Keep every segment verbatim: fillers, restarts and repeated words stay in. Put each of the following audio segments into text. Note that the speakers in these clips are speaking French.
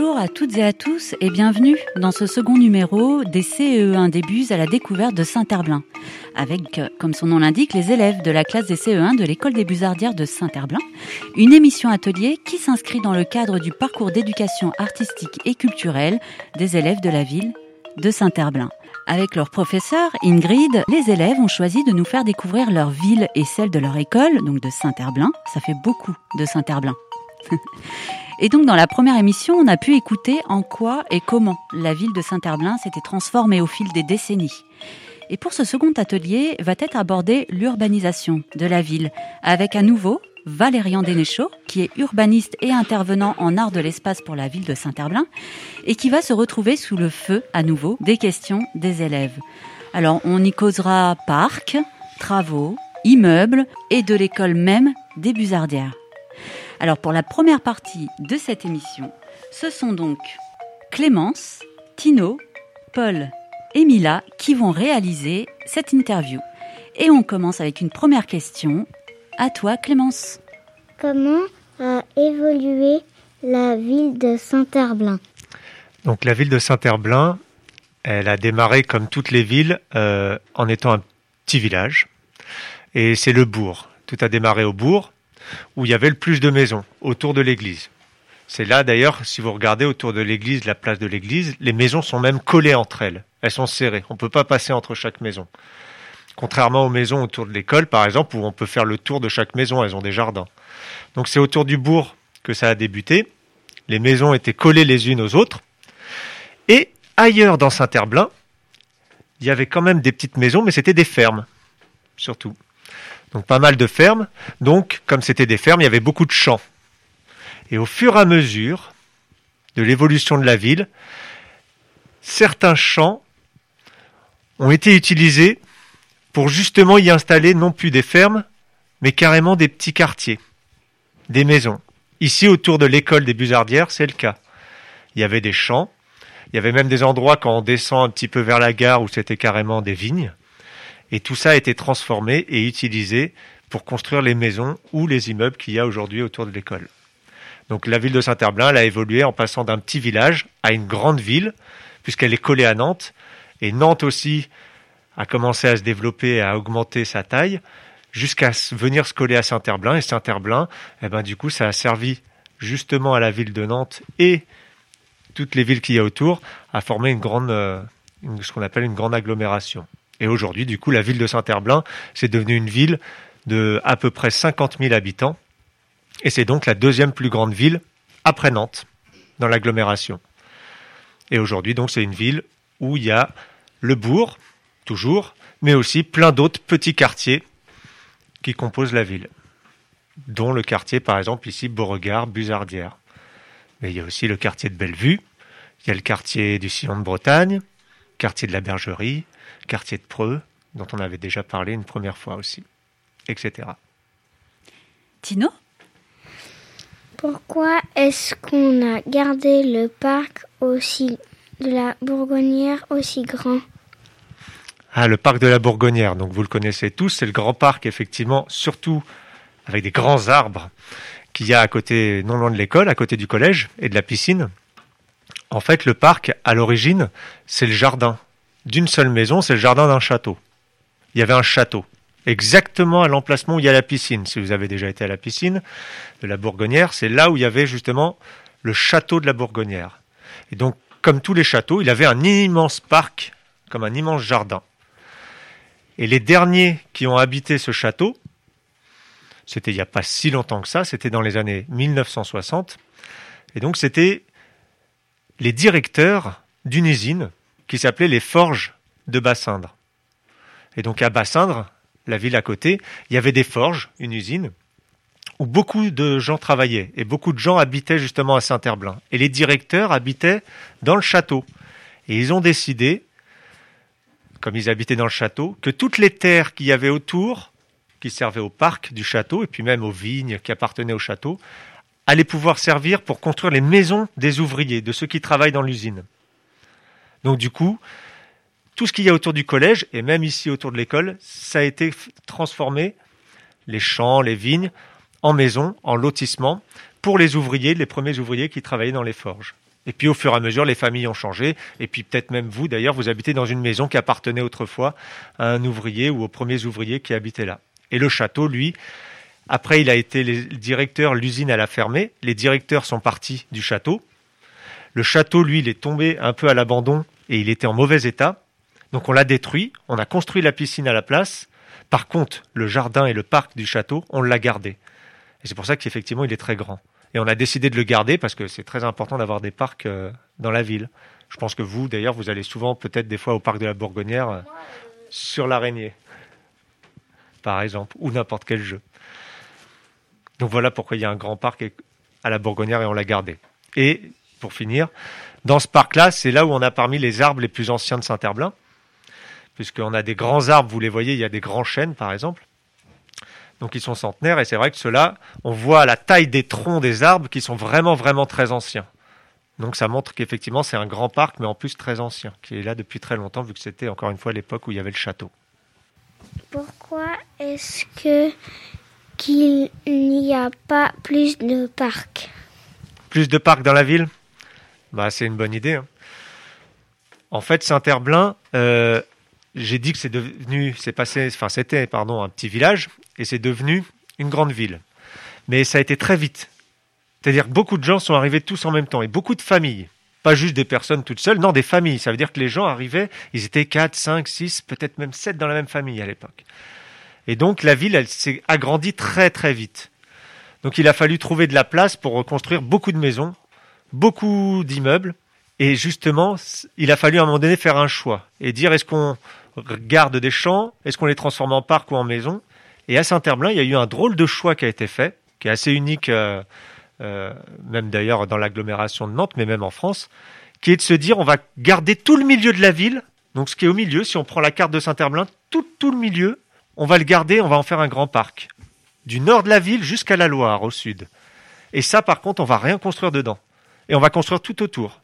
Bonjour à toutes et à tous et bienvenue dans ce second numéro des C E un des Buzes à la découverte de Saint-Herblain, avec, comme son nom l'indique, les élèves de la classe des C E un de l'école des Buzzardières de Saint-Herblain, une émission atelier qui s'inscrit dans le cadre du parcours d'éducation artistique et culturelle des élèves de la ville de Saint-Herblain. Avec leur professeur Ingrid, les élèves ont choisi de nous faire découvrir leur ville et celle de leur école, donc de Saint-Herblain. Ça fait beaucoup de Saint-Herblain. Et donc dans la première émission, on a pu écouter en quoi et comment la ville de Saint-Herblain s'était transformée au fil des décennies. Et pour ce second atelier, va être abordée l'urbanisation de la ville, avec à nouveau Valérian Dénéchaud, qui est urbaniste et intervenant en art de l'espace pour la ville de Saint-Herblain, et qui va se retrouver sous le feu, à nouveau, des questions des élèves. Alors, on y causera parcs, travaux, immeubles, et de l'école même des Buzzardières. Alors, pour la première partie de cette émission, ce sont donc Clémence, Tino, Paul et Mila qui vont réaliser cette interview. Et on commence avec une première question. À toi, Clémence. Comment a évolué la ville de Saint-Herblain ? Donc la ville de Saint-Herblain, elle a démarré comme toutes les villes euh, en étant un petit village. Et c'est le bourg. Tout a démarré au bourg, où il y avait le plus de maisons, autour de l'église. C'est là d'ailleurs, si vous regardez autour de l'église, la place de l'église, les maisons sont même collées entre elles. Elles sont serrées. On ne peut pas passer entre chaque maison. Contrairement aux maisons autour de l'école, par exemple, où on peut faire le tour de chaque maison, elles ont des jardins. Donc c'est autour du bourg que ça a débuté. Les maisons étaient collées les unes aux autres. Et ailleurs dans Saint-Herblain, il y avait quand même des petites maisons, mais c'était des fermes, surtout. Donc pas mal de fermes. Donc, comme c'était des fermes, il y avait beaucoup de champs. Et au fur et à mesure de l'évolution de la ville, certains champs ont été utilisés pour justement y installer non plus des fermes, mais carrément des petits quartiers, des maisons. Ici, autour de l'école des Buzzardières, c'est le cas. Il y avait des champs, il y avait même des endroits quand on descend un petit peu vers la gare où c'était carrément des vignes. Et tout ça a été transformé et utilisé pour construire les maisons ou les immeubles qu'il y a aujourd'hui autour de l'école. Donc la ville de Saint-Herblain, elle a évolué en passant d'un petit village à une grande ville, puisqu'elle est collée à Nantes. Et Nantes aussi a commencé à se développer, à augmenter sa taille, jusqu'à venir se coller à Saint-Herblain. Et Saint-Herblain, eh ben, du coup, ça a servi justement à la ville de Nantes et toutes les villes qu'il y a autour à former une grande, euh, une, ce qu'on appelle une grande agglomération. Et aujourd'hui, du coup, la ville de Saint-Herblain, c'est devenu une ville de à peu près cinquante mille habitants. Et c'est donc la deuxième plus grande ville après Nantes, dans l'agglomération. Et aujourd'hui, donc, c'est une ville où il y a le bourg, toujours, mais aussi plein d'autres petits quartiers qui composent la ville, dont le quartier, par exemple, ici, Beauregard, Buzzardières. Mais il y a aussi le quartier de Bellevue, il y a le quartier du Sillon de Bretagne, quartier de la Bergerie, quartier de Preux, dont on avait déjà parlé une première fois aussi, et cetera. Tino ? Pourquoi est-ce qu'on a gardé le parc aussi de la Bourgonnière aussi grand ? Ah, le parc de la Bourgonnière, donc vous le connaissez tous, c'est le grand parc, effectivement, surtout avec des grands arbres qu'il y a à côté, non loin de l'école, à côté du collège et de la piscine. En fait, le parc, à l'origine, c'est le jardin d'une seule maison, c'est le jardin d'un château. Il y avait un château, exactement à l'emplacement où il y a la piscine. Si vous avez déjà été à la piscine de la Bourgonnière, c'est là où il y avait justement le château de la Bourgonnière. Et donc, comme tous les châteaux, il avait un immense parc, comme un immense jardin. Et les derniers qui ont habité ce château, c'était il n'y a pas si longtemps que ça, c'était dans les années mille neuf cent soixante. Et donc, c'était les directeurs d'une usine qui s'appelait les Forges de Bassindre. Et donc, à Bassindre, la ville à côté, il y avait des forges, une usine, où beaucoup de gens travaillaient. Et beaucoup de gens habitaient justement à Saint-Herblain. Et les directeurs habitaient dans le château. Et ils ont décidé, comme ils habitaient dans le château, que toutes les terres qu'il y avait autour, qui servaient au parc du château, et puis même aux vignes qui appartenaient au château, allaient pouvoir servir pour construire les maisons des ouvriers, de ceux qui travaillent dans l'usine. Donc du coup, tout ce qu'il y a autour du collège, et même ici autour de l'école, ça a été transformé, les champs, les vignes, en maisons, en lotissements, pour les ouvriers, les premiers ouvriers qui travaillaient dans les forges. Et puis au fur et à mesure, les familles ont changé. Et puis peut-être même vous, d'ailleurs, vous habitez dans une maison qui appartenait autrefois à un ouvrier ou aux premiers ouvriers qui habitaient là. Et le château, lui, après il a été le directeur, l'usine elle a fermé. Les directeurs sont partis du château. Le château, lui, il est tombé un peu à l'abandon et il était en mauvais état. Donc on l'a détruit, on a construit la piscine à la place. Par contre, le jardin et le parc du château, on l'a gardé. Et c'est pour ça qu'effectivement, il est très grand. Et on a décidé de le garder parce que c'est très important d'avoir des parcs euh, dans la ville. Je pense que vous, d'ailleurs, vous allez souvent, peut-être des fois, au parc de la Bourgonnière, euh, sur l'araignée, par exemple, ou n'importe quel jeu. Donc voilà pourquoi il y a un grand parc à la Bourgonnière et on l'a gardé. Et, pour finir, dans ce parc-là, c'est là où on a parmi les arbres les plus anciens de Saint-Herblain, puisqu'on a des grands arbres, vous les voyez, il y a des grands chênes, par exemple. Donc ils sont centenaires, et c'est vrai que ceux-là, on voit la taille des troncs des arbres qui sont vraiment, vraiment très anciens. Donc ça montre qu'effectivement, c'est un grand parc, mais en plus très ancien, qui est là depuis très longtemps, vu que c'était, encore une fois, l'époque où il y avait le château. Pourquoi est-ce que qu'il n'y a pas plus de parcs? Plus de parcs dans la ville? Bah, c'est une bonne idée. Hein. En fait, Saint-Herblain, euh, j'ai dit que c'est devenu, c'est passé, enfin c'était, pardon, un petit village, et c'est devenu une grande ville. Mais ça a été très vite. C'est-à-dire que beaucoup de gens sont arrivés tous en même temps, et beaucoup de familles. Pas juste des personnes toutes seules, non, des familles. Ça veut dire que les gens arrivaient, ils étaient quatre, cinq, six, peut-être même sept dans la même famille à l'époque. Et donc la ville, elle s'est agrandie très très vite. Donc il a fallu trouver de la place pour reconstruire beaucoup de maisons, beaucoup d'immeubles. Et justement, il a fallu à un moment donné faire un choix et dire est-ce qu'on garde des champs, est-ce qu'on les transforme en parc ou en maison. Et à Saint-Herblain, il y a eu un drôle de choix qui a été fait, qui est assez unique, euh, euh, même d'ailleurs dans l'agglomération de Nantes, mais même en France, qui est de se dire on va garder tout le milieu de la ville. Donc ce qui est au milieu, si on prend la carte de Saint-Herblain, tout, tout le milieu, on va le garder, on va en faire un grand parc. Du nord de la ville jusqu'à la Loire, au sud. Et ça, par contre, on va rien construire dedans. Et on va construire tout autour.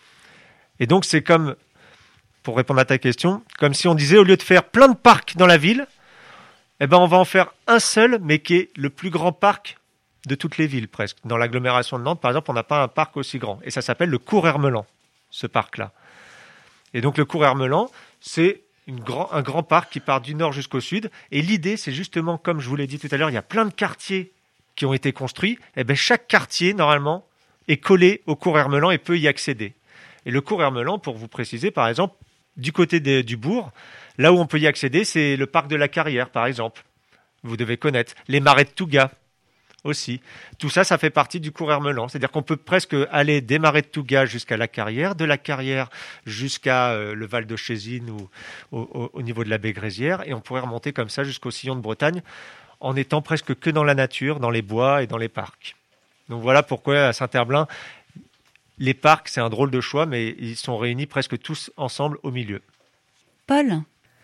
Et donc, c'est comme, pour répondre à ta question, comme si on disait, au lieu de faire plein de parcs dans la ville, eh ben, on va en faire un seul, mais qui est le plus grand parc de toutes les villes, presque. Dans l'agglomération de Nantes, par exemple, on n'a pas un parc aussi grand. Et ça s'appelle le Cours Hermelan, ce parc-là. Et donc, le Cours Hermelan, c'est une grand, un grand parc qui part du nord jusqu'au sud. Et l'idée, c'est justement, comme je vous l'ai dit tout à l'heure, il y a plein de quartiers qui ont été construits. Et ben, chaque quartier, normalement, est collé au Cours Hermelan et peut y accéder. Et le Cours Hermelan, pour vous préciser, par exemple, du côté de, du bourg, là où on peut y accéder, c'est le parc de la Carrière, par exemple. Vous devez connaître. Les marais de Touga aussi. Tout ça, ça fait partie du Cours Hermelan. C'est-à-dire qu'on peut presque aller des marais de Touga jusqu'à la Carrière, de la Carrière jusqu'à euh, le Val de Chésine ou au, au, au niveau de la baie Grésière, et on pourrait remonter comme ça jusqu'au sillon de Bretagne, en étant presque que dans la nature, dans les bois et dans les parcs. Donc voilà pourquoi à Saint-Herblain, les parcs, c'est un drôle de choix, mais ils sont réunis presque tous ensemble au milieu. Paul ?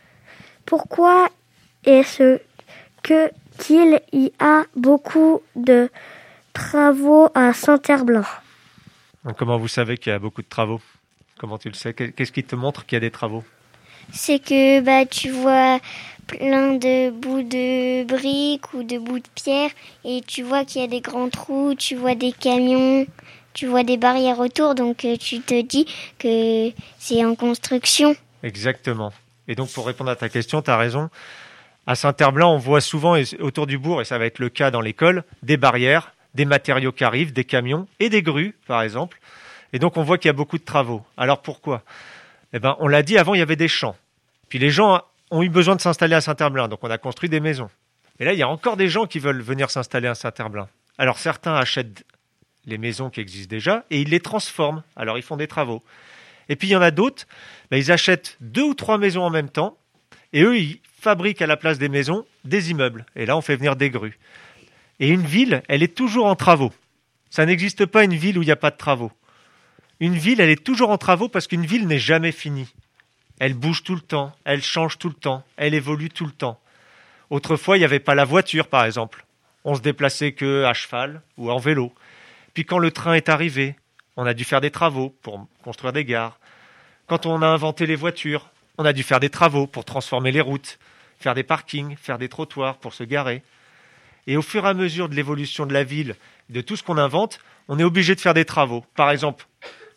Pourquoi est-ce que qu'il y a beaucoup de travaux à Saint-Herblain? Comment vous savez qu'il y a beaucoup de travaux? Comment tu le sais? Qu'est-ce qui te montre qu'il y a des travaux? C'est que bah, tu vois plein de bouts de briques ou de bouts de pierre et tu vois qu'il y a des grands trous, tu vois des camions, tu vois des barrières autour, donc euh, tu te dis que c'est en construction. Exactement. Et donc pour répondre à ta question, tu as raison. À Saint-Herblain, on voit souvent autour du bourg, et ça va être le cas dans l'école, des barrières, des matériaux qui arrivent, des camions et des grues, par exemple. Et donc on voit qu'il y a beaucoup de travaux. Alors pourquoi? Eh ben, on l'a dit, avant, il y avait des champs. Puis les gens ont eu besoin de s'installer à Saint-Herblain, donc on a construit des maisons. Et là, il y a encore des gens qui veulent venir s'installer à Saint-Herblain. Alors certains achètent les maisons qui existent déjà et ils les transforment. Alors ils font des travaux. Et puis il y en a d'autres, ben, ils achètent deux ou trois maisons en même temps et eux, ils fabriquent à la place des maisons des immeubles. Et là, on fait venir des grues. Et une ville, elle est toujours en travaux. Ça n'existe pas une ville où il n'y a pas de travaux. Une ville, elle est toujours en travaux parce qu'une ville n'est jamais finie. Elle bouge tout le temps, elle change tout le temps, elle évolue tout le temps. Autrefois, il n'y avait pas la voiture, par exemple. On se déplaçait que à cheval ou en vélo. Puis quand le train est arrivé, on a dû faire des travaux pour construire des gares. Quand on a inventé les voitures, on a dû faire des travaux pour transformer les routes, faire des parkings, faire des trottoirs pour se garer. Et au fur et à mesure de l'évolution de la ville, de tout ce qu'on invente, on est obligé de faire des travaux. Par exemple,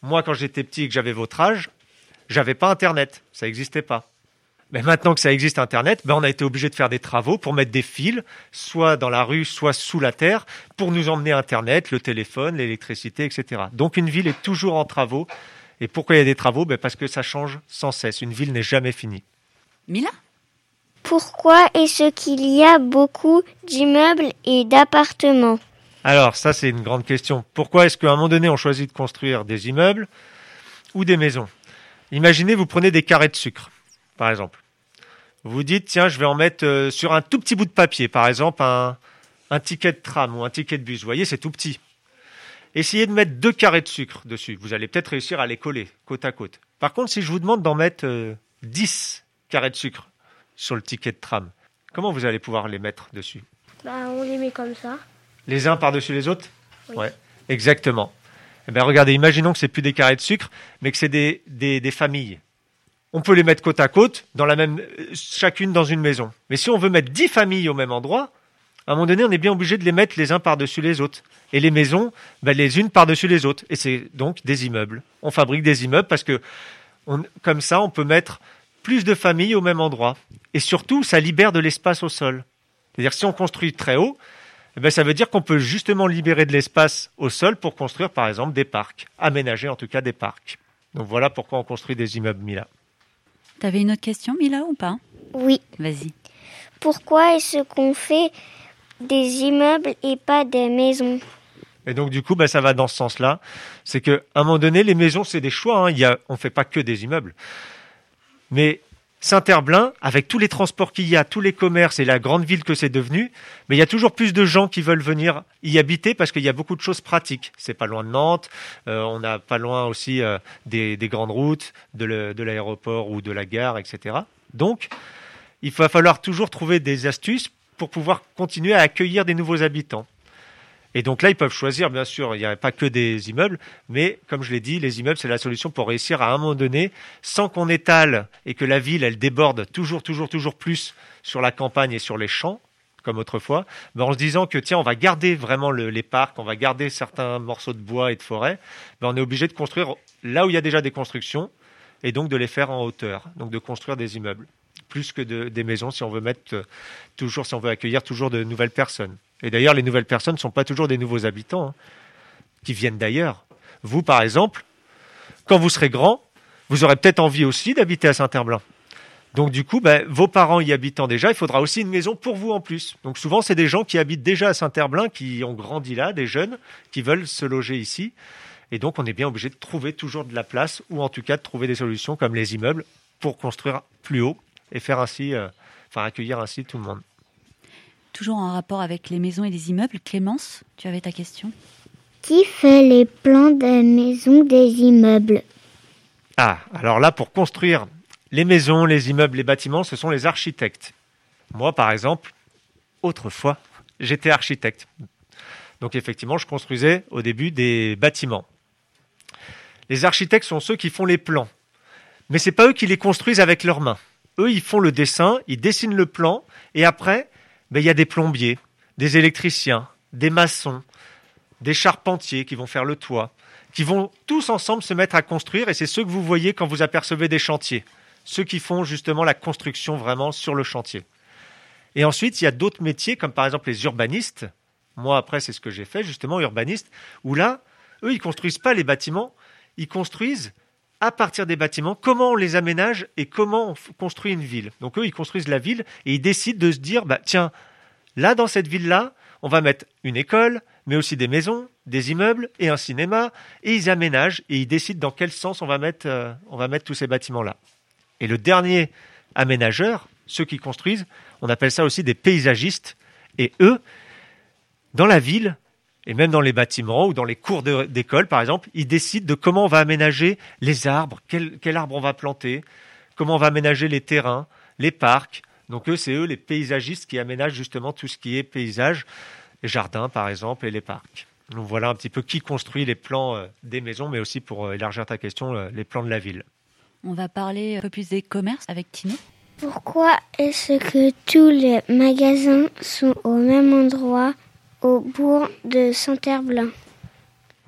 Moi, quand j'étais petit et que j'avais votre âge, j'avais pas Internet, ça n'existait pas. Mais maintenant que ça existe Internet, ben on a été obligé de faire des travaux pour mettre des fils, soit dans la rue, soit sous la terre, pour nous emmener Internet, le téléphone, l'électricité, et cetera. Donc une ville est toujours en travaux. Et pourquoi il y a des travaux? Ben parce que ça change sans cesse. Une ville n'est jamais finie. Mila? Pourquoi est-ce qu'il y a beaucoup d'immeubles et d'appartements? Alors ça, c'est une grande question. Pourquoi est-ce qu'à un moment donné, on choisit de construire des immeubles ou des maisons? Imaginez, vous prenez des carrés de sucre, par exemple. Vous vous dites, tiens, je vais en mettre euh, sur un tout petit bout de papier, par exemple un, un ticket de tram ou un ticket de bus. Vous voyez, c'est tout petit. Essayez de mettre deux carrés de sucre dessus. Vous allez peut-être réussir à les coller côte à côte. Par contre, si je vous demande d'en mettre euh, dix carrés de sucre sur le ticket de tram, comment vous allez pouvoir les mettre dessus? Bah, on les met comme ça. Les uns par-dessus les autres? Oui. Ouais, exactement. Eh bien, regardez, imaginons que c'est plus des carrés de sucre, mais que c'est des, des, des familles. On peut les mettre côte à côte, dans la même, chacune dans une maison. Mais si on veut mettre dix familles au même endroit, à un moment donné, on est bien obligé de les mettre les uns par-dessus les autres. Et les maisons, ben, les unes par-dessus les autres. Et c'est donc des immeubles. On fabrique des immeubles parce que, on, comme ça, on peut mettre plus de familles au même endroit. Et surtout, ça libère de l'espace au sol. C'est-à-dire, si on construit très haut, eh ben, ça veut dire qu'on peut justement libérer de l'espace au sol pour construire, par exemple, des parcs. Aménager, en tout cas, des parcs. Donc voilà pourquoi on construit des immeubles, Mila. T'avais une autre question, Mila, ou pas? Oui. Vas-y. Pourquoi est-ce qu'on fait des immeubles et pas des maisons? Et donc, du coup, bah, ça va dans ce sens-là. C'est qu'à un moment donné, les maisons, c'est des choix. Hein. Il y a, on ne fait pas que des immeubles. Mais Saint-Herblain, avec tous les transports qu'il y a, tous les commerces et la grande ville que c'est devenu, mais il y a toujours plus de gens qui veulent venir y habiter parce qu'il y a beaucoup de choses pratiques. C'est pas loin de Nantes, euh, on n'a pas loin aussi euh, des, des grandes routes, de, le, de l'aéroport ou de la gare, et cetera. Donc, il va falloir toujours trouver des astuces pour pouvoir continuer à accueillir des nouveaux habitants. Et donc là, ils peuvent choisir, bien sûr, il n'y a pas que des immeubles, mais comme je l'ai dit, les immeubles, c'est la solution pour réussir à un moment donné, sans qu'on étale et que la ville, elle déborde toujours, toujours, toujours plus sur la campagne et sur les champs, comme autrefois, ben en se disant que, tiens, on va garder vraiment le, les parcs, on va garder certains morceaux de bois et de forêt, ben on est obligé de construire là où il y a déjà des constructions, et donc de les faire en hauteur, donc de construire des immeubles, plus que de, des maisons, si on veut mettre euh, toujours, si on veut accueillir toujours de nouvelles personnes. Et d'ailleurs, les nouvelles personnes ne sont pas toujours des nouveaux habitants hein, qui viennent d'ailleurs. Vous, par exemple, quand vous serez grand, vous aurez peut-être envie aussi d'habiter à Saint-Herblain. Donc du coup, ben, vos parents y habitant déjà, il faudra aussi une maison pour vous en plus. Donc souvent, c'est des gens qui habitent déjà à Saint-Herblain, qui ont grandi là, des jeunes, qui veulent se loger ici. Et donc, on est bien obligé de trouver toujours de la place, ou en tout cas de trouver des solutions comme les immeubles pour construire plus haut et faire ainsi, euh, enfin accueillir ainsi tout le monde. Toujours en rapport avec les maisons et les immeubles, Clémence, tu avais ta question? Qui fait les plans des maisons, des immeubles? Ah, alors là, pour construire les maisons, les immeubles, les bâtiments, ce sont les architectes. Moi, par exemple, autrefois, j'étais architecte. Donc effectivement, je construisais au début des bâtiments. Les architectes sont ceux qui font les plans. Mais ce n'est pas eux qui les construisent avec leurs mains. Eux, ils font le dessin, ils dessinent le plan, et après, ben, il y a des plombiers, des électriciens, des maçons, des charpentiers qui vont faire le toit, qui vont tous ensemble se mettre à construire, et c'est ceux que vous voyez quand vous apercevez des chantiers, ceux qui font justement la construction vraiment sur le chantier. Et ensuite, il y a d'autres métiers, comme par exemple les urbanistes. Moi, après, c'est ce que j'ai fait, justement, urbaniste, où là, eux, ils construisent pas les bâtiments, ils construisent à partir des bâtiments, comment on les aménage et comment on f- construit une ville. Donc eux, ils construisent la ville et ils décident de se dire, bah, tiens, là, dans cette ville-là, on va mettre une école, mais aussi des maisons, des immeubles et un cinéma, et ils aménagent et ils décident dans quel sens on va mettre, euh, on va mettre tous ces bâtiments-là. Et le dernier aménageur, ceux qui construisent, on appelle ça aussi des paysagistes, et eux, dans la ville, et même dans les bâtiments ou dans les cours de, d'école, par exemple, ils décident de comment on va aménager les arbres, quel, quel arbre on va planter, comment on va aménager les terrains, les parcs. Donc eux, c'est eux les paysagistes qui aménagent justement tout ce qui est paysage, les jardins par exemple et les parcs. Donc voilà un petit peu qui construit les plans euh, des maisons, mais aussi pour euh, élargir ta question, euh, les plans de la ville. On va parler un peu plus des commerces avec Tino. Pourquoi est-ce que tous les magasins sont au même endroit, au bourg de Saint-Herblain?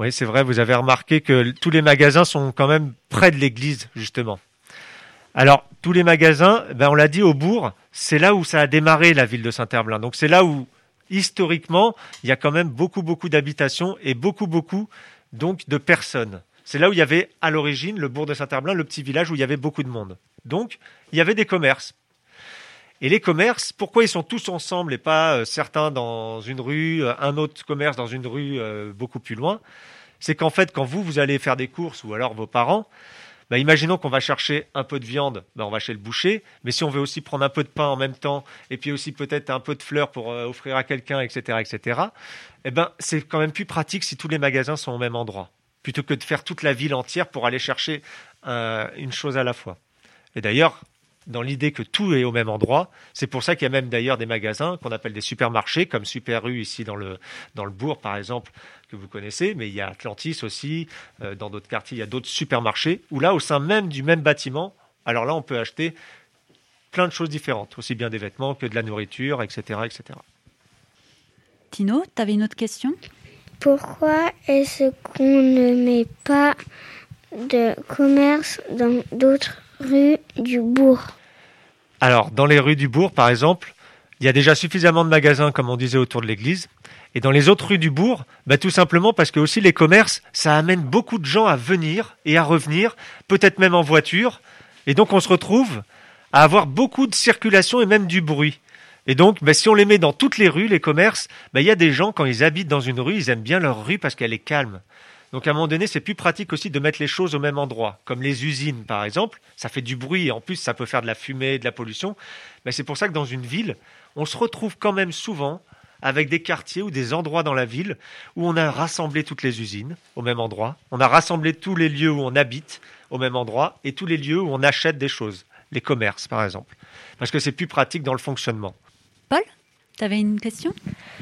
Oui, c'est vrai, vous avez remarqué que tous les magasins sont quand même près de l'église, justement. Alors, tous les magasins, ben on l'a dit, au bourg, c'est là où ça a démarré, la ville de Saint-Herblain. Donc c'est là où, historiquement, il y a quand même beaucoup, beaucoup d'habitations et beaucoup, beaucoup donc de personnes. C'est là où il y avait, à l'origine, le bourg de Saint-Herblain, le petit village où il y avait beaucoup de monde. Donc, il y avait des commerces. Et les commerces, pourquoi ils sont tous ensemble et pas euh, certains dans une rue, euh, un autre commerce dans une rue euh, beaucoup plus loin? C'est qu'en fait, quand vous, vous allez faire des courses, ou alors vos parents, bah, imaginons qu'on va chercher un peu de viande, bah, on va chez le boucher, mais si on veut aussi prendre un peu de pain en même temps, et puis aussi peut-être un peu de fleurs pour euh, offrir à quelqu'un, et cetera, et cetera, eh ben, c'est quand même plus pratique si tous les magasins sont au même endroit, plutôt que de faire toute la ville entière pour aller chercher euh, une chose à la fois. Et d'ailleurs, dans l'idée que tout est au même endroit, c'est pour ça qu'il y a même d'ailleurs des magasins qu'on appelle des supermarchés, comme Super U ici dans le, dans le bourg par exemple, que vous connaissez, mais il y a Atlantis aussi, euh, dans d'autres quartiers, il y a d'autres supermarchés, où là, au sein même du même bâtiment, alors là, on peut acheter plein de choses différentes, aussi bien des vêtements que de la nourriture, et cetera, et cetera. Tino, tu avais une autre question ? Pourquoi est-ce qu'on ne met pas de commerce dans d'autres rues du bourg? Alors, dans les rues du bourg, par exemple, il y a déjà suffisamment de magasins, comme on disait, autour de l'église. Et dans les autres rues du bourg, bah, tout simplement parce que aussi les commerces, ça amène beaucoup de gens à venir et à revenir, peut-être même en voiture. Et donc, on se retrouve à avoir beaucoup de circulation et même du bruit. Et donc, bah, si on les met dans toutes les rues, les commerces, bah, il y a des gens, quand ils habitent dans une rue, ils aiment bien leur rue parce qu'elle est calme. Donc, à un moment donné, c'est plus pratique aussi de mettre les choses au même endroit. Comme les usines, par exemple, ça fait du bruit et en plus, ça peut faire de la fumée, de la pollution. Bah, c'est pour ça que dans une ville, on se retrouve quand même souvent avec des quartiers ou des endroits dans la ville où on a rassemblé toutes les usines au même endroit. On a rassemblé tous les lieux où on habite au même endroit et tous les lieux où on achète des choses. Les commerces, par exemple. Parce que c'est plus pratique dans le fonctionnement. Paul, tu avais une question ?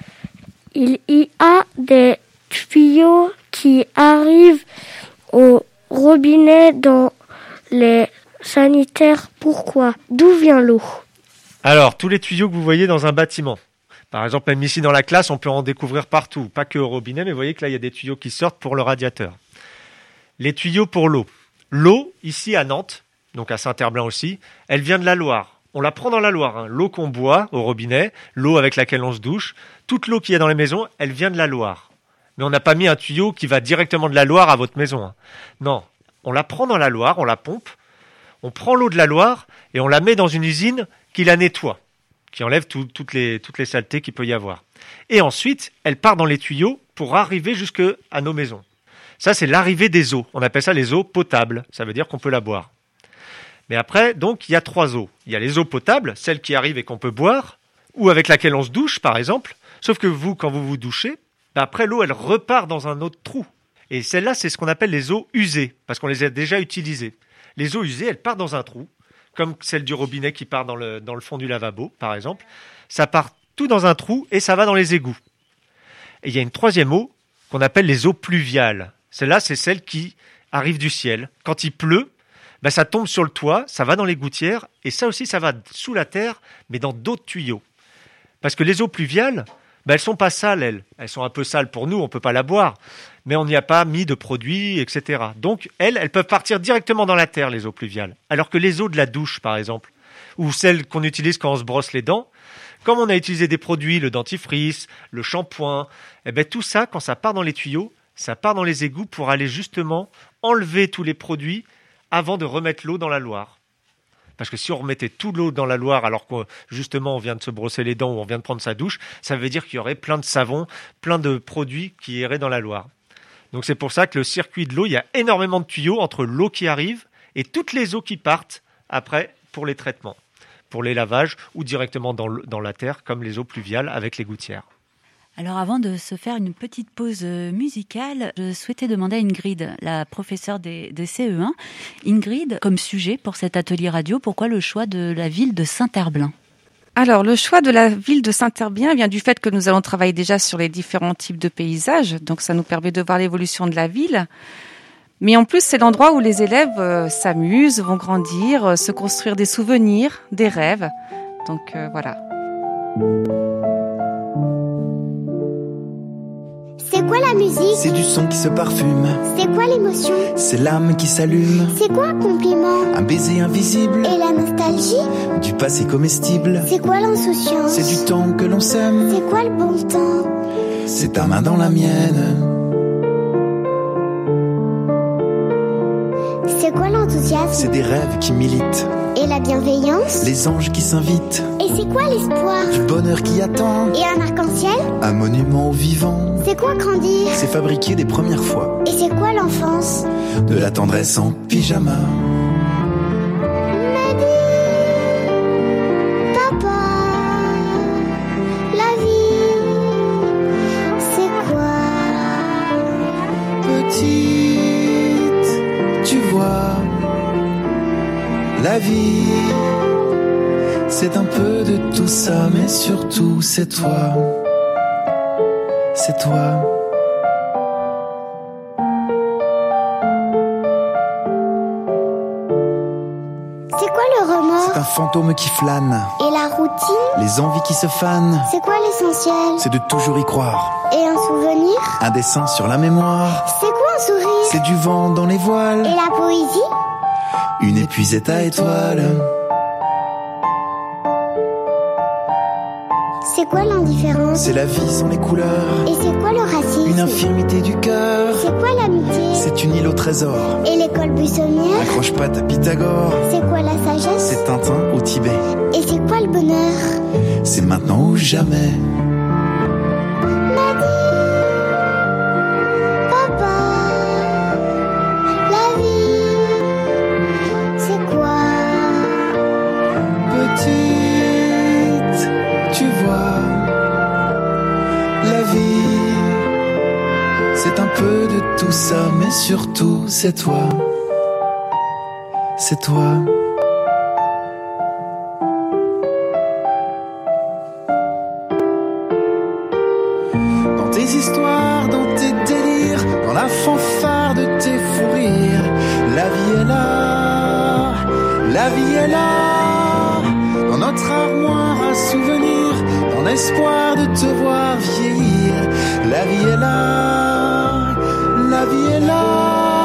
Il y a des tuyaux qui arrivent au robinet dans les sanitaires. Pourquoi ? D'où vient l'eau ? Alors, tous les tuyaux que vous voyez dans un bâtiment. Par exemple, même ici dans la classe, on peut en découvrir partout. Pas que au robinet, mais vous voyez que là, il y a des tuyaux qui sortent pour le radiateur. Les tuyaux pour l'eau. L'eau, ici à Nantes, donc à Saint-Herblain aussi, elle vient de la Loire. On la prend dans la Loire. Hein. L'eau qu'on boit au robinet, l'eau avec laquelle on se douche, toute l'eau qu'il y a dans les maisons, elle vient de la Loire. Mais on n'a pas mis un tuyau qui va directement de la Loire à votre maison. Hein. Non, on la prend dans la Loire, on la pompe, on prend l'eau de la Loire et on la met dans une usine qui la nettoie, qui enlève tout, toutes, les, toutes les saletés qu'il peut y avoir. Et ensuite, elle part dans les tuyaux pour arriver jusqu'à nos maisons. Ça, c'est l'arrivée des eaux. On appelle ça les eaux potables. Ça veut dire qu'on peut la boire. Mais après, donc, il y a trois eaux. Il y a les eaux potables, celles qui arrivent et qu'on peut boire, ou avec laquelle on se douche, par exemple. Sauf que vous, quand vous vous douchez, ben après, l'eau, elle repart dans un autre trou. Et celle-là, c'est ce qu'on appelle les eaux usées, parce qu'on les a déjà utilisées. Les eaux usées, elles partent dans un trou, comme celle du robinet qui part dans le, dans le fond du lavabo, par exemple. Ça part tout dans un trou et ça va dans les égouts. Et il y a une troisième eau qu'on appelle les eaux pluviales. Celle-là, c'est celle qui arrive du ciel. Quand il pleut, ben ça tombe sur le toit, ça va dans les gouttières, et ça aussi, ça va sous la terre, mais dans d'autres tuyaux. Parce que les eaux pluviales, ben elles sont pas sales, elles. Elles sont un peu sales pour nous, on peut pas la boire, mais on n'y a pas mis de produits, et cetera. Donc, elles, elles peuvent partir directement dans la terre, les eaux pluviales. Alors que les eaux de la douche, par exemple, ou celles qu'on utilise quand on se brosse les dents, comme on a utilisé des produits, le dentifrice, le shampoing, eh ben tout ça, quand ça part dans les tuyaux, ça part dans les égouts pour aller justement enlever tous les produits avant de remettre l'eau dans la Loire. Parce que si on remettait toute l'eau dans la Loire alors que justement on vient de se brosser les dents ou on vient de prendre sa douche, ça veut dire qu'il y aurait plein de savons, plein de produits qui iraient dans la Loire. Donc c'est pour ça que le circuit de l'eau, il y a énormément de tuyaux entre l'eau qui arrive et toutes les eaux qui partent après pour les traitements, pour les lavages ou directement dans, le, dans la terre comme les eaux pluviales avec les gouttières. Alors avant de se faire une petite pause musicale, je souhaitais demander à Ingrid, la professeure des, des C E un. Ingrid, comme sujet pour cet atelier radio, pourquoi le choix de la ville de Saint-Herblain ? Alors, le choix de la ville de Saint-Herblain vient du fait que nous allons travailler déjà sur les différents types de paysages, donc ça nous permet de voir l'évolution de la ville. Mais en plus, c'est l'endroit où les élèves euh, s'amusent, vont grandir, euh, se construire des souvenirs, des rêves. Donc euh, voilà. C'est quoi la musique? C'est du son qui se parfume. C'est quoi l'émotion? C'est l'âme qui s'allume. C'est quoi un compliment? Un baiser invisible. Et la nostalgie? Du passé comestible. C'est quoi l'insouciance? C'est du temps que l'on sème. C'est quoi le bon temps? C'est ta main dans la mienne. C'est quoi l'enthousiasme? C'est des rêves qui militent. Et la bienveillance? Les anges qui s'invitent. Et c'est quoi l'espoir? Du bonheur qui attend. Et un arc-en-ciel? Un monument au vivant. C'est quoi grandir? C'est fabriquer des premières fois. Et c'est quoi l'enfance? De la tendresse en pyjama. Mais dis, papa, la vie, c'est quoi? Petite, tu vois, la vie, c'est un peu de tout ça, mais surtout c'est toi, c'est toi. C'est quoi le remords? C'est un fantôme qui flâne. Et la routine? Les envies qui se fanent. C'est quoi l'essentiel? C'est de toujours y croire. Et un souvenir? Un dessin sur la mémoire. C'est quoi un sourire? C'est du vent dans les voiles. Et la poésie? Une épuisette à étoiles. C'est quoi l'indifférence? C'est la vie sans les couleurs. Et c'est quoi le racisme? Une infirmité du cœur. C'est quoi l'amitié? C'est une île au trésor. Et l'école buissonnière? Accroche-pattes à Pythagore. C'est quoi la sagesse? C'est Tintin au Tibet. Et c'est quoi le bonheur? C'est maintenant ou jamais. M'a dit, papa, la vie, c'est quoi? Petite, tu vois, la vie, c'est un peu de tout ça, mais surtout c'est toi, c'est toi. Dans tes histoires, dans tes délires, dans la fanfare de tes fous rires, la vie est là, la vie est là, dans notre armoire à souvenirs, dans l'espoir de te voir vieillir, la vie est là, la vie est là.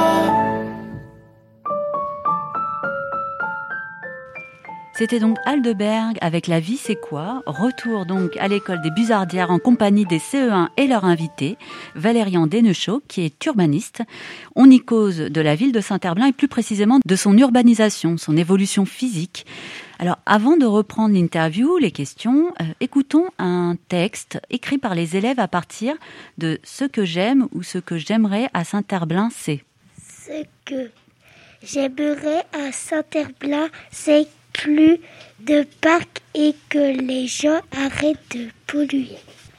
C'était donc Aldeberg avec La vie c'est quoi? Retour donc à l'école des Busardières en compagnie des C E un et leur invité, Valérian Dénechaud, qui est urbaniste. On y cause de la ville de Saint-Herblain et plus précisément de son urbanisation, son évolution physique. Alors avant de reprendre l'interview, les questions, euh, écoutons un texte écrit par les élèves à partir de Ce que j'aime ou ce que j'aimerais à Saint-Herblain, c'est. Ce que j'aimerais à Saint-Herblain, c'est plus de parcs et que les gens arrêtent de polluer.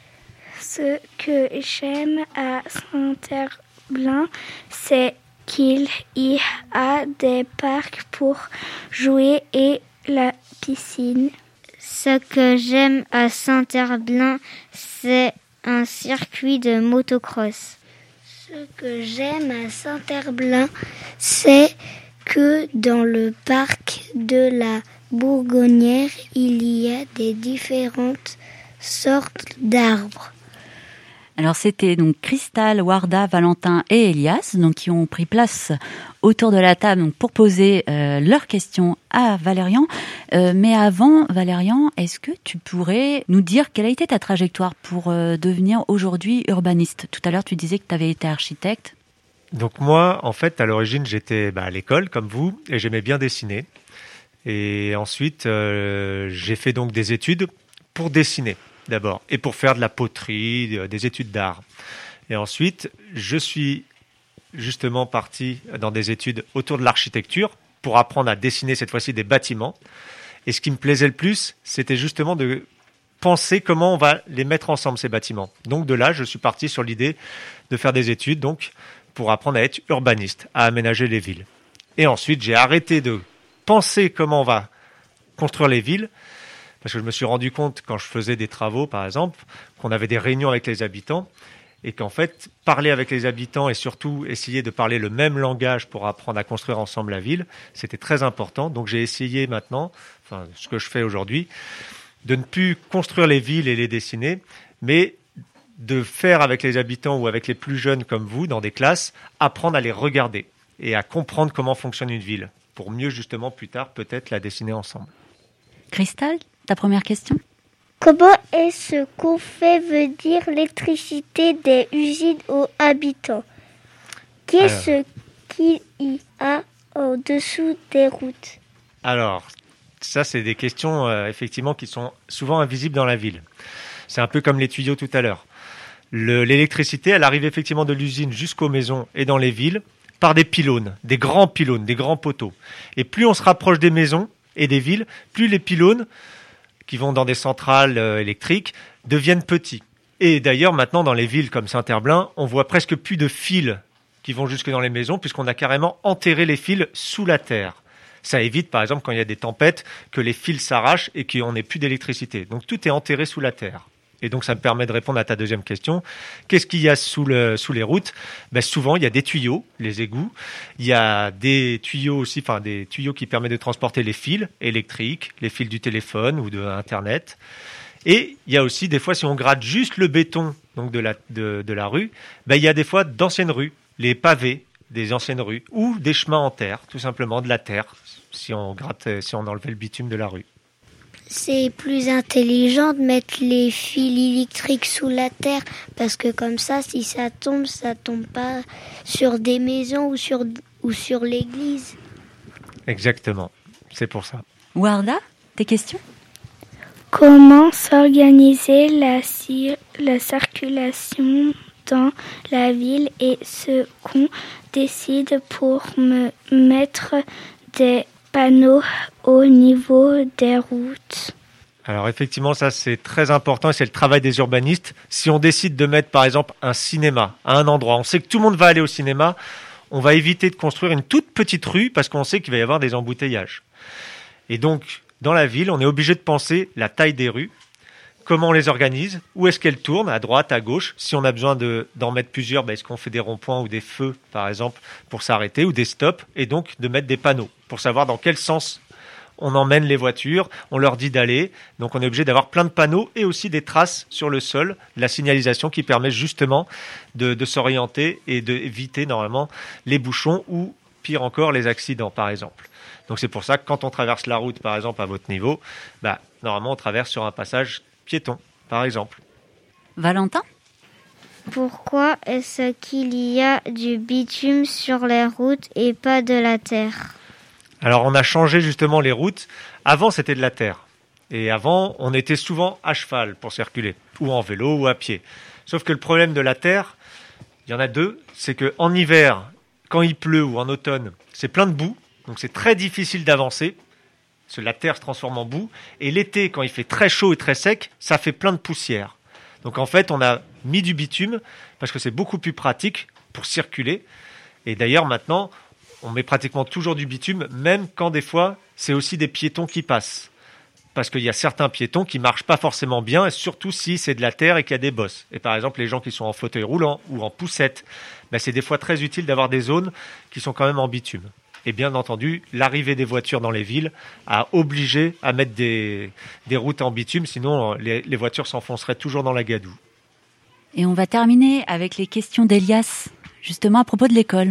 Ce que j'aime à Saint-Herblain, c'est qu'il y a des parcs pour jouer et la piscine. Ce que j'aime à Saint-Herblain, c'est un circuit de motocross. Ce que j'aime à Saint-Herblain, c'est que dans le parc de la Bourgonnière, il y a des différentes sortes d'arbres. Alors c'était donc Cristal, Warda, Valentin et Elias donc qui ont pris place autour de la table donc pour poser euh, leurs questions à Valérian. Euh, mais avant, Valérian, est-ce que tu pourrais nous dire quelle a été ta trajectoire pour euh, devenir aujourd'hui urbaniste? Tout à l'heure, tu disais que tu avais été architecte. Donc moi, en fait, à l'origine, j'étais bah, à l'école, comme vous, et j'aimais bien dessiner. Et ensuite, euh, j'ai fait donc des études pour dessiner, d'abord, et pour faire de la poterie, des études d'art. Et ensuite, je suis justement parti dans des études autour de l'architecture pour apprendre à dessiner, cette fois-ci, des bâtiments. Et ce qui me plaisait le plus, c'était justement de penser comment on va les mettre ensemble, ces bâtiments. Donc de là, je suis parti sur l'idée de faire des études, donc pour apprendre à être urbaniste, à aménager les villes. Et ensuite, j'ai arrêté de penser comment on va construire les villes, parce que je me suis rendu compte, quand je faisais des travaux, par exemple, qu'on avait des réunions avec les habitants, et qu'en fait, parler avec les habitants et surtout essayer de parler le même langage pour apprendre à construire ensemble la ville, c'était très important. Donc j'ai essayé maintenant, enfin ce que je fais aujourd'hui, de ne plus construire les villes et les dessiner, mais de faire avec les habitants ou avec les plus jeunes comme vous, dans des classes, apprendre à les regarder et à comprendre comment fonctionne une ville, pour mieux justement plus tard peut-être la dessiner ensemble. Cristal, ta première question ? Comment est-ce qu'on fait venir l'électricité des usines aux habitants ? Qu'est-ce Alors... qu'il y a au-dessous des routes ? Alors, ça c'est des questions euh, effectivement qui sont souvent invisibles dans la ville. C'est un peu comme les tuyaux tout à l'heure. Le, l'électricité, elle arrive effectivement de l'usine jusqu'aux maisons et dans les villes par des pylônes, des grands pylônes, des grands poteaux. Et plus on se rapproche des maisons et des villes, plus les pylônes qui vont dans des centrales euh, électriques deviennent petits. Et d'ailleurs, maintenant, dans les villes comme Saint-Herblain, on voit presque plus de fils qui vont jusque dans les maisons puisqu'on a carrément enterré les fils sous la terre. Ça évite, par exemple, quand il y a des tempêtes, que les fils s'arrachent et qu'on n'ait plus d'électricité. Donc, tout est enterré sous la terre. Et donc, ça me permet de répondre à ta deuxième question. Qu'est-ce qu'il y a sous, le, sous les routes ? Ben, souvent, il y a des tuyaux, les égouts. Il y a des tuyaux aussi, enfin, des tuyaux qui permettent de transporter les fils électriques, les fils du téléphone ou de Internet. Et il y a aussi, des fois, si on gratte juste le béton donc de, la, de, de la rue, ben, il y a des fois d'anciennes rues, les pavés des anciennes rues ou des chemins en terre, tout simplement de la terre, si on gratte, si on enlevait le bitume de la rue. C'est plus intelligent de mettre les fils électriques sous la terre parce que comme ça, si ça tombe, ça tombe pas sur des maisons ou sur, ou sur l'église. Exactement, c'est pour ça. Warda, tes questions ? Comment s'organiser la, la circulation dans la ville et ce qu'on décide pour me mettre des panneaux au niveau des routes. Alors effectivement, ça c'est très important et c'est le travail des urbanistes. Si on décide de mettre par exemple un cinéma à un endroit, on sait que tout le monde va aller au cinéma, on va éviter de construire une toute petite rue parce qu'on sait qu'il va y avoir des embouteillages. Et donc, dans la ville, on est obligé de penser la taille des rues, comment on les organise, où est-ce qu'elles tournent, à droite, à gauche. Si on a besoin de, d'en mettre plusieurs, ben, est-ce qu'on fait des ronds-points ou des feux, par exemple, pour s'arrêter, ou des stops, et donc de mettre des panneaux, pour savoir dans quel sens on emmène les voitures, on leur dit d'aller. Donc on est obligé d'avoir plein de panneaux et aussi des traces sur le sol, de la signalisation qui permet justement de, de s'orienter et d'éviter normalement les bouchons ou, pire encore, les accidents, par exemple. Donc c'est pour ça que quand on traverse la route, par exemple, à votre niveau, bah, normalement on traverse sur un passage piéton, par exemple. Valentin ? Pourquoi est-ce qu'il y a du bitume sur les routes et pas de la terre ? Alors on a changé justement les routes. Avant c'était de la terre. Et avant on était souvent à cheval pour circuler, ou en vélo ou à pied. Sauf que le problème de la terre, il y en a deux, c'est qu'en hiver, quand il pleut ou en automne, c'est plein de boue, donc c'est très difficile d'avancer. Parce que la terre se transforme en boue. Et l'été, quand il fait très chaud et très sec, ça fait plein de poussière. Donc en fait, on a mis du bitume parce que c'est beaucoup plus pratique pour circuler. Et d'ailleurs, maintenant, on met pratiquement toujours du bitume, même quand des fois, c'est aussi des piétons qui passent. Parce qu'il y a certains piétons qui marchent pas forcément bien, et surtout si c'est de la terre et qu'il y a des bosses. Et par exemple, les gens qui sont en fauteuil roulant ou en poussette, ben c'est des fois très utile d'avoir des zones qui sont quand même en bitume. Et bien entendu, l'arrivée des voitures dans les villes a obligé à mettre des, des routes en bitume, sinon les, les voitures s'enfonceraient toujours dans la gadoue. Et on va terminer avec les questions d'Elias, justement à propos de l'école.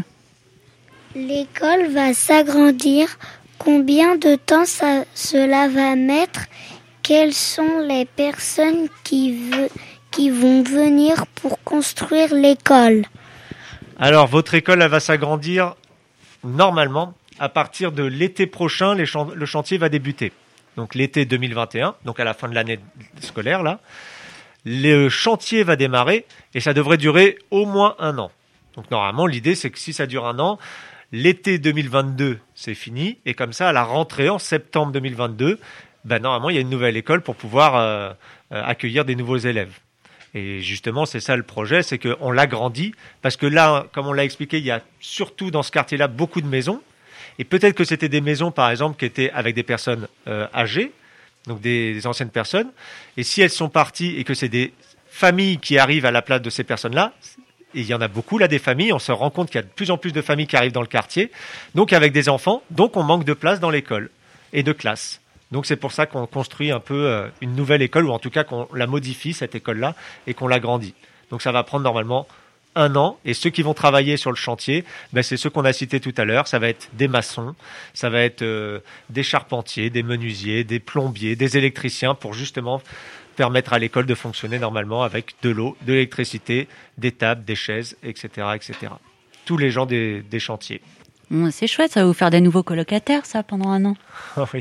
L'école va s'agrandir. Combien de temps ça, cela va mettre ? Quelles sont les personnes qui, veut, qui vont venir pour construire l'école ? Alors, votre école, elle va s'agrandir normalement à partir de l'été prochain. Les chan- le chantier va débuter. Donc l'été deux mille vingt et un, donc à la fin de l'année scolaire, là. Le chantier va démarrer et ça devrait durer au moins un an. Donc normalement, l'idée, c'est que si ça dure un an, l'été deux mille vingt-deux, c'est fini. Et comme ça, à la rentrée en septembre deux mille vingt-deux, ben, normalement, il y a une nouvelle école pour pouvoir euh, euh, accueillir des nouveaux élèves. Et justement, c'est ça le projet, c'est qu'on l'agrandit. Parce que là, comme on l'a expliqué, il y a surtout dans ce quartier-là beaucoup de maisons. Et peut-être que c'était des maisons, par exemple, qui étaient avec des personnes euh, âgées, donc des, des anciennes personnes. Et si elles sont parties et que c'est des familles qui arrivent à la place de ces personnes-là, et il y en a beaucoup là des familles, on se rend compte qu'il y a de plus en plus de familles qui arrivent dans le quartier, donc avec des enfants, donc on manque de place dans l'école et de classes. Donc c'est pour ça qu'on construit un peu une nouvelle école, ou en tout cas qu'on la modifie, cette école-là, et qu'on l'agrandit. Donc ça va prendre normalement un an, et ceux qui vont travailler sur le chantier, ben c'est ceux qu'on a cités tout à l'heure. Ça va être des maçons, ça va être euh, des charpentiers, des menuisiers, des plombiers, des électriciens, pour justement permettre à l'école de fonctionner normalement avec de l'eau, de l'électricité, des tables, des chaises, et cetera, et cetera. Tous les gens des, des chantiers. Bon, c'est chouette, ça va vous faire des nouveaux colocataires, ça, pendant un an. Oui.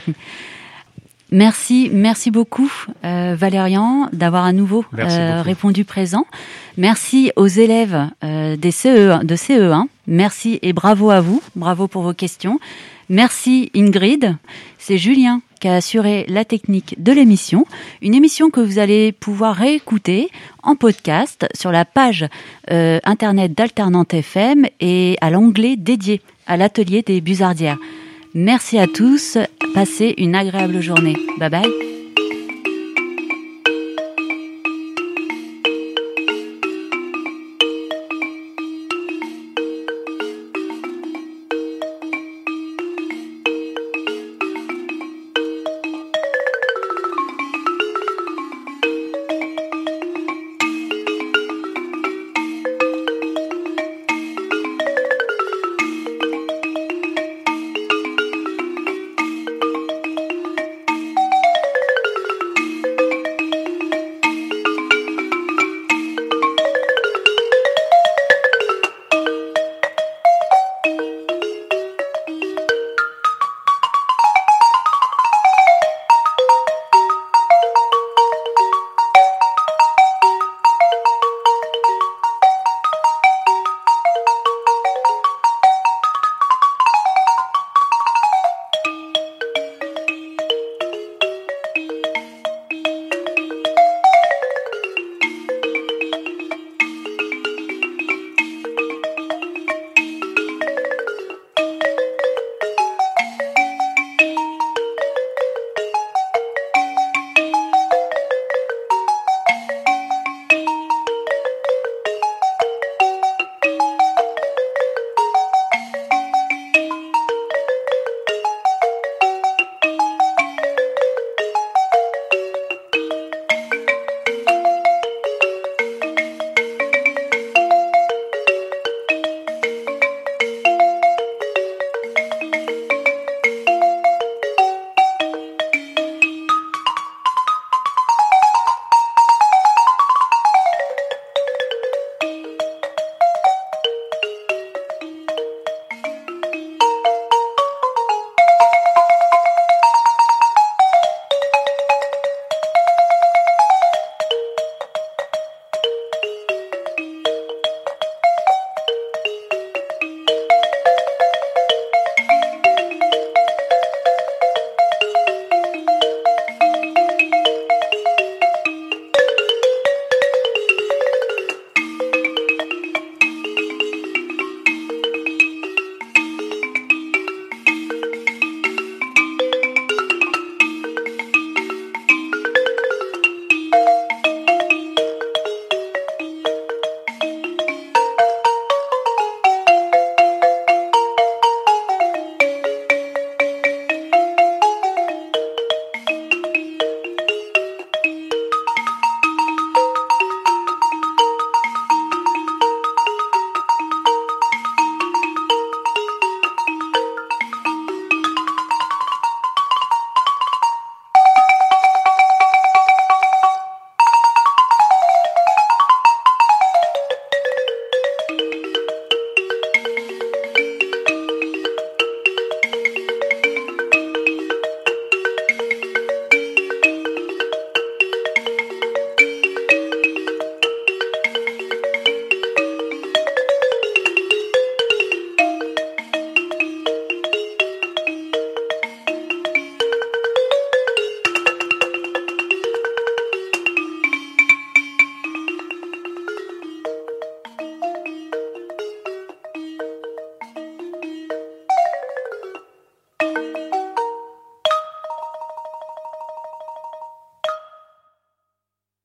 Merci, merci beaucoup euh, Valérian d'avoir à nouveau euh, répondu présent. Merci aux élèves euh, des C E un, de C E un. Merci et bravo à vous, bravo pour vos questions. Merci Ingrid. C'est Julien qui a assuré la technique de l'émission. Une émission que vous allez pouvoir réécouter en podcast sur la page euh, internet d'Alternante F M et à l'onglet dédié à l'atelier des Busardières. Merci à tous, passez une agréable journée. Bye bye.